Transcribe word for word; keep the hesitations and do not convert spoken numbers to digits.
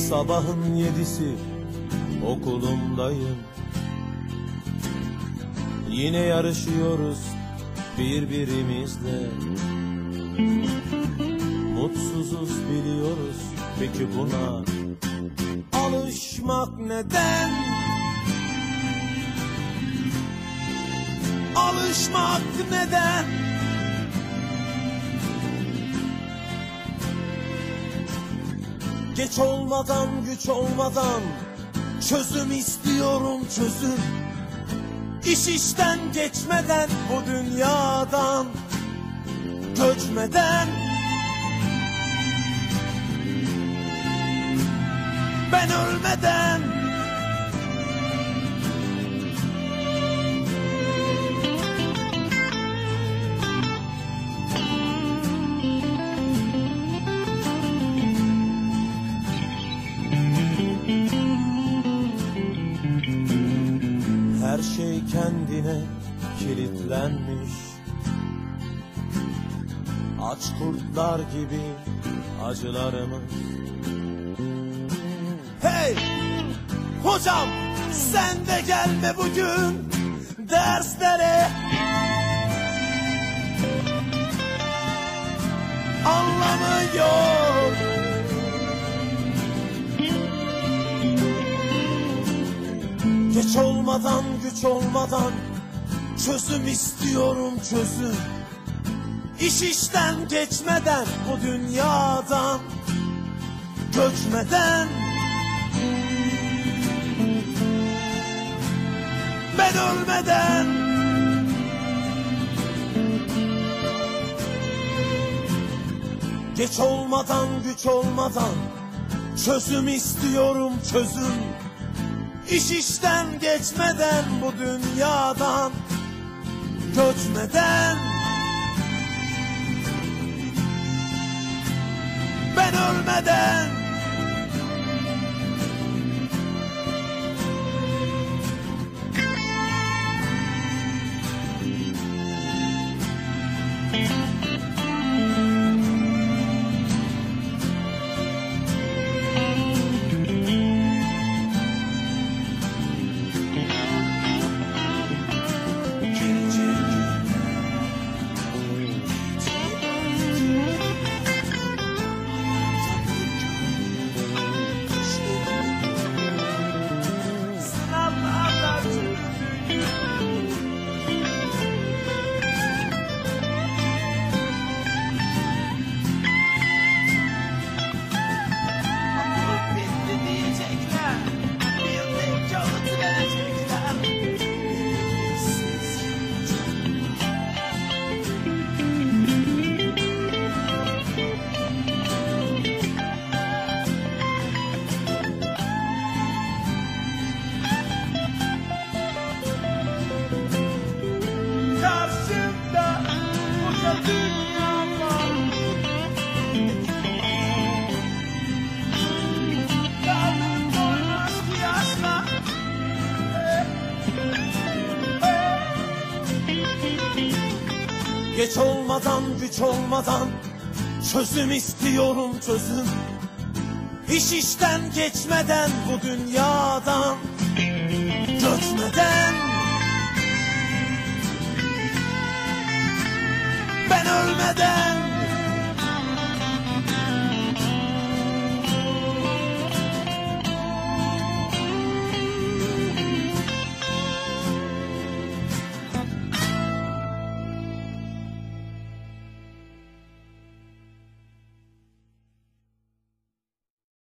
Sabahın yedisi okulumdayım. Yine yarışıyoruz birbirimizle. Mutsuzuz biliyoruz, peki buna alışmak neden? Alışmak neden? Geç olmadan, güç olmadan çözüm istiyorum, çözüm. İş işten geçmeden, bu dünyadan göçmeden. Ben ölmeden. Her şey kendine kilitlenmiş. Aç kurtlar gibi acılarımız. Hey! Hocam sen de gelme bugün derslere. Anlamı yok. Geç olmadan, güç olmadan çözüm istiyorum, çözüm. İş işten geçmeden, bu dünyadan göçmeden. Ben ölmeden. Geç olmadan, güç olmadan çözüm istiyorum, çözüm. İş işten geçmeden, bu dünyadan göçmeden. Ben ölmeden. Geç olmadan, güç olmadan çözüm istiyorum, çözüm. İş işten geçmeden, bu dünyadan göçmeden. Ben ölmeden.